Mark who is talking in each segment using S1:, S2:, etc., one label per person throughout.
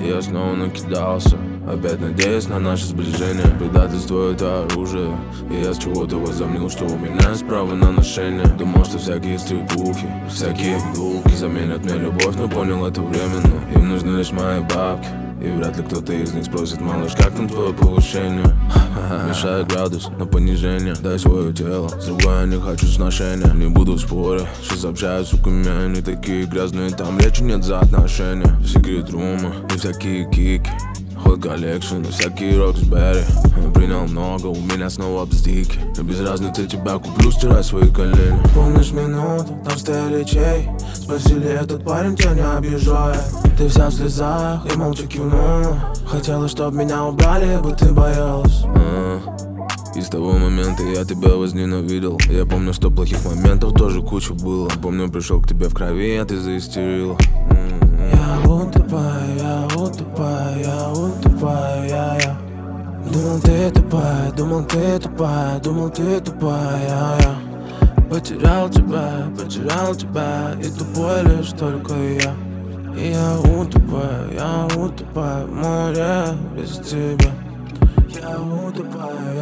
S1: Я снова накидался, опять надеясь на наше сближение. Предательство — это оружие, и я с чего-то возомнил, что у меня есть право на ношение. Думал, что всякие стрелбухи, всякие вдулки заменят мне любовь, но понял, это временно. Им нужны лишь мои бабки, и вряд ли кто-то из них спросит: малыш, как там твое повышение? Мешает градус на понижение, дай свое тело, с другой я не хочу сношения. Не буду спорить, сейчас общаюсь, сука, они такие грязные, там речи нет за отношения. Секрет рума и всякие кики, ход коллекшн, всякие Роксберри. Принял много, у меня снова бздики, но без разницы тебя куплю, стирай свои колени.
S2: Помнишь минуту, там стояли чей? Спросили, этот парень тебя не обижает. Ты вся в слезах и молча кивнула. Хотела, чтоб меня убрали, бы ты боялась.
S1: И с того момента я тебя возненавидел. Я помню, что плохих моментов тоже куча было. Помню, пришел к тебе в крови, а ты заистерила.
S2: Я утопаю, я утопаю, я утопаю, я. Думал, ты тупая, думал, ты тупая, думал, ты тупая, я. Потерял тебя, и тупой лишь только я. И я утопаю в море без тебя. Я утопаю,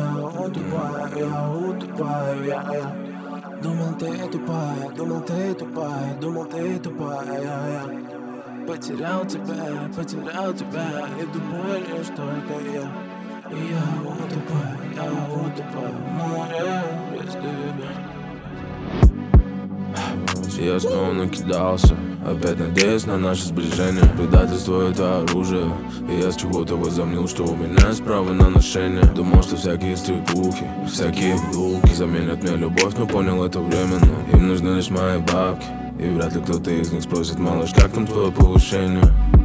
S2: я. Думал, ты тупая, думал, ты тупая, думал, ты тупая, я. Потерял тебя, и тупой лишь только я. И я утопаю в море без тебя.
S1: Я снова накидался, опять надеясь на наше сближение. Предательство — это оружие, и я с чего-то возомнил, что у меня есть право на ношение. Думал, что всякие стрелбухи, всякие вдулки заменят мне любовь, но понял, это временно. Им нужны лишь мои бабки, и вряд ли кто-то из них спросит: малыш, как там твое повышение?